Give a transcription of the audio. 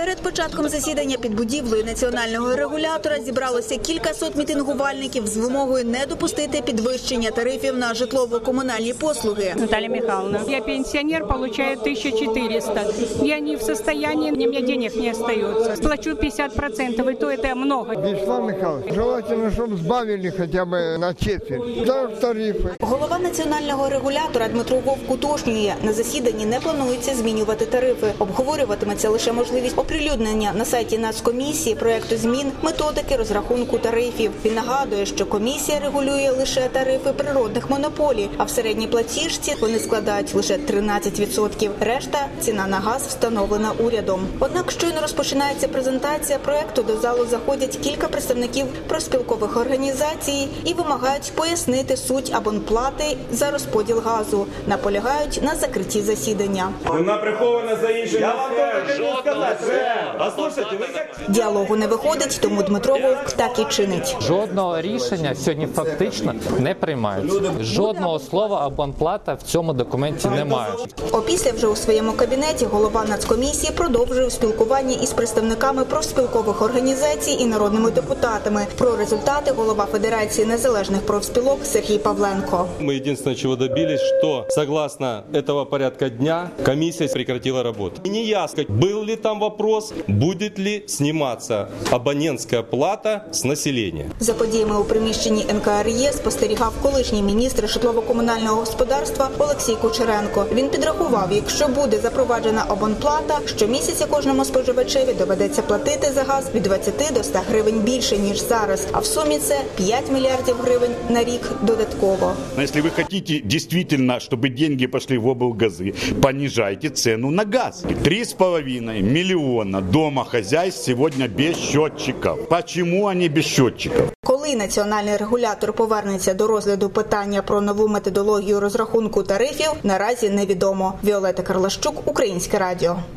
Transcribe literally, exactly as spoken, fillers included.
Перед початком засідання під будівлею національного регулятора зібралося кількасот мітингувальників з вимогою не допустити підвищення тарифів на житлово-комунальні послуги. Наталья Михайловна, я пенсионер, получаю тысячу четыреста. Я не в состоянии, у меня денег не остается. Плачу пятьдесят процентов, и то это много. Вячеслав Михайлович, желательно, чтобы сбавили хотя бы на четверть. Да, тарифи. Голова національного регулятора Дмитро Вовк уточнює, на засіданні не планується змінювати тарифи. Обговорюватиметься лише можливість оприлюднення на сайті Нацкомісії проекту змін методики розрахунку тарифів. Він нагадує, що комісія регулює лише тарифи природних монополій, а в середній платіжці вони складають лише тринадцять відсотків. Решта – ціна на газ, встановлена урядом. Однак щойно розпочинається презентація проекту, до залу заходять кілька представників профспілкових організацій і вимагають пояснити суть абонплати за розподіл газу. Наполягають на закритті засідання. Вона прихована за іншим. Я вам хочу сказати. Послухайте, ви як... Діалогу не виходить, тому Дмитро Вовк так і чинить. Жодного рішення сьогодні фактично не приймається. Жодного слова абонплата в цьому документі немає. Опісля вже у своєму кабінеті голова Нацкомісії продовжив спілкування із представниками профспілкових організацій і народними депутатами. Про результати голова Федерації незалежних профспілок Сергій Павленко. Мы единственное, чего добились, что согласно этого порядка дня комиссия прекратила работу. И не ясно, был ли там вопрос, будет ли сниматься абонентская плата с населения. За подіями у приміщенні ен ка ер є спостерігав колишній міністр житлово-комунального господарства Олексій Кучеренко. Він підрахував, якщо буде запроваджена абонплата, щомісяця кожному споживачеві доведеться платити за газ від двадцяти до ста гривень більше, ніж зараз. А в сумі це п'ять мільярдів гривень на рік додатково. Если вы хотите действительно, чтобы деньги пошли в облгазы, понижайте цену на газ. Три с половиной миллиона домохозяйств сегодня без счетчиков. Почему они без счетчиков? Коли національний регулятор повернеться до розгляду питання про нову методологію розрахунку тарифів, наразі невідомо. Віолета Карлащук, Українське радіо.